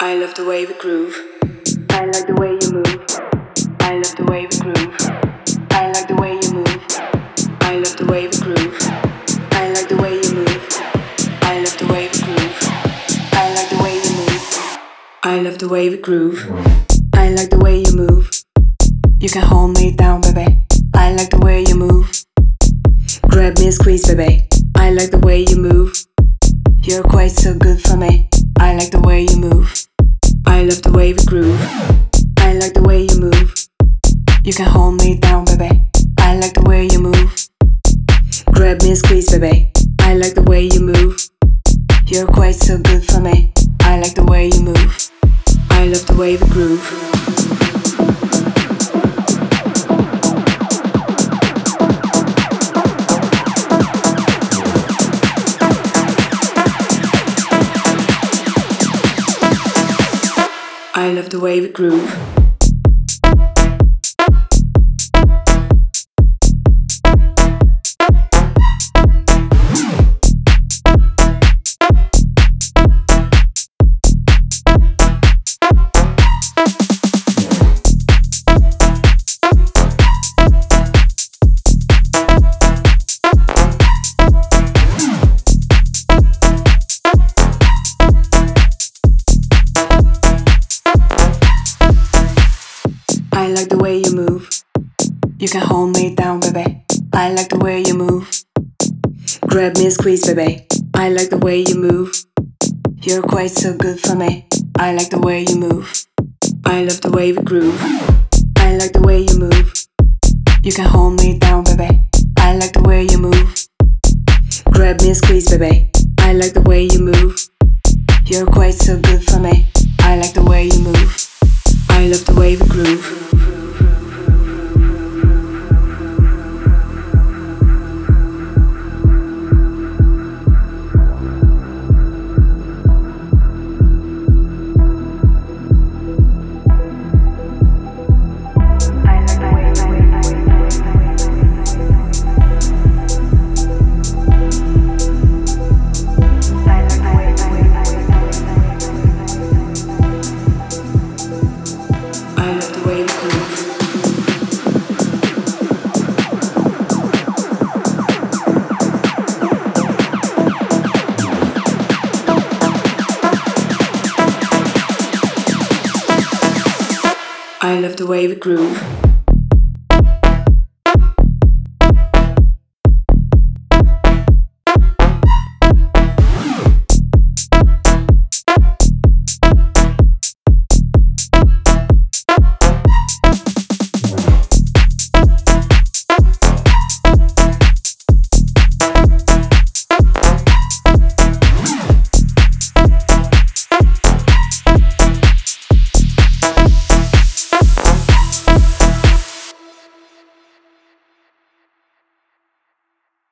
I love the way we groove. I like the way you move. I love the way we groove. I like the way you move. I love the way we groove. I like the way you move. I love the way we groove. I like the way you move. I love the way we groove. I like the way you move. You can hold me down, baby. I like the way you move. Grab me and squeeze, baby. I like the way you move. You're quite so good for me. I like the way you move. I love the way we groove. I like the way you move. You can hold me down, baby. I like the way you move. Grab me and squeeze, baby. I like the way you move. You're quite so good for me. I like the way you move. I love the way we groove. I love the way we groove. I like the way you move. You can hold me down, baby. I like the way you move. Grab me and squeeze, baby. I like the way you move. You're quite so good for me. I like the way you move. I love the way we groove. I like the way you move. You can hold me down, baby. I like the way you move. Grab me and squeeze, baby. I like the way you move. You're quite so good for me. I like the way you move. I love the way we groove. I love the way we groove. I love the way we groove.